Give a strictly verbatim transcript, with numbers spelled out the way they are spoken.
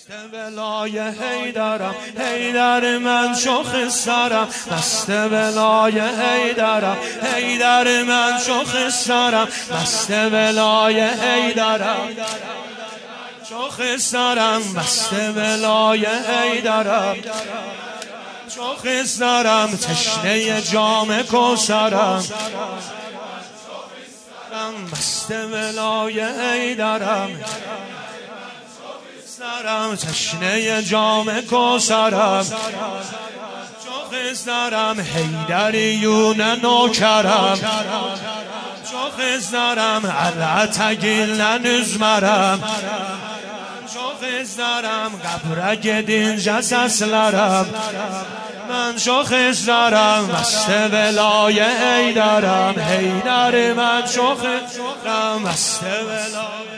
ولای حیدرم، حیدر من شوخ سرم، مست ولای حیدرم، حیدر من شوخ سرم، مست ولای حیدرم، شوخ سرم، مست ولای حیدرم، شوخ سرم، تشنه جام کوثرم، مست ولای حیدرم، سرم تشنه جام کوثرم، شوخ سرم، حیدریون نوکرم، شوخ سرم، العتگیل ننزمرم، شوخ سرم، قبرگ دینجا سسلرم، من شوخ سرم، مست ولای حیدرم، حیدر من شوخ سرم، مست ولای